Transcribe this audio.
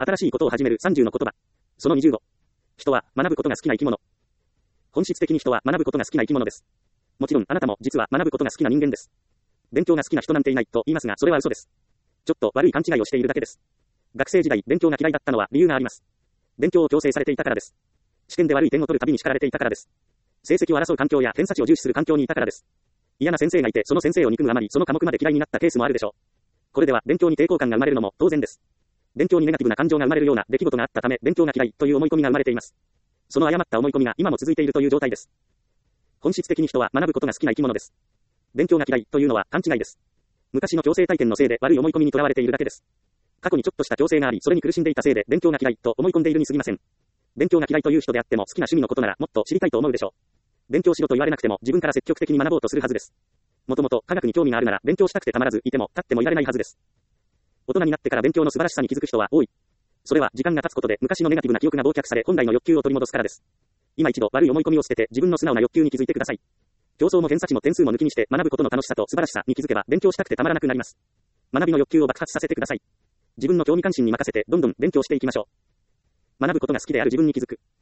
新しいことを始める30の言葉。その25。人は学ぶことが好きな生き物。本質的に人は学ぶことが好きな生き物です。もちろんあなたも実は学ぶことが好きな人間です。勉強が好きな人なんていないと言いますが、それは嘘です。ちょっと悪い勘違いをしているだけです。学生時代、勉強が嫌いだったのは理由があります。勉強を強制されていたからです。試験で悪い点を取るたびに叱られていたからです。成績を争う環境や偏差値を重視する環境にいたからです。嫌な先生がいて、その先生を憎むあまり、その科目まで嫌いになったケースもあるでしょう。これでは勉強に抵抗感が生まれるのも当然です。勉強にネガティブな感情が生まれるような出来事があったため、勉強が嫌いという思い込みが生まれています。その誤った思い込みが今も続いているという状態です。本質的に人は学ぶことが好きな生き物です。勉強が嫌いというのは勘違いです。昔の強制体験のせいで悪い思い込みにとらわれているだけです。過去にちょっとした強制があり、それに苦しんでいたせいで勉強が嫌いと思い込んでいるに過ぎません。勉強が嫌いという人であっても好きな趣味のことならもっと知りたいと思うでしょう。勉強しろと言われなくても自分から積極的に学ぼうとするはずです。もともと科学に興味があるなら勉強したくてたまらずいても立ってもいられないはずです。大人になってから勉強の素晴らしさに気づく人は多い。それは時間が経つことで昔のネガティブな記憶が忘却され本来の欲求を取り戻すからです。今一度悪い思い込みを捨てて自分の素直な欲求に気づいてください。競争も偏差値も点数も抜きにして学ぶことの楽しさと素晴らしさに気づけば勉強したくてたまらなくなります。学びの欲求を爆発させてください。自分の興味関心に任せてどんどん勉強していきましょう。学ぶことが好きである自分に気づく。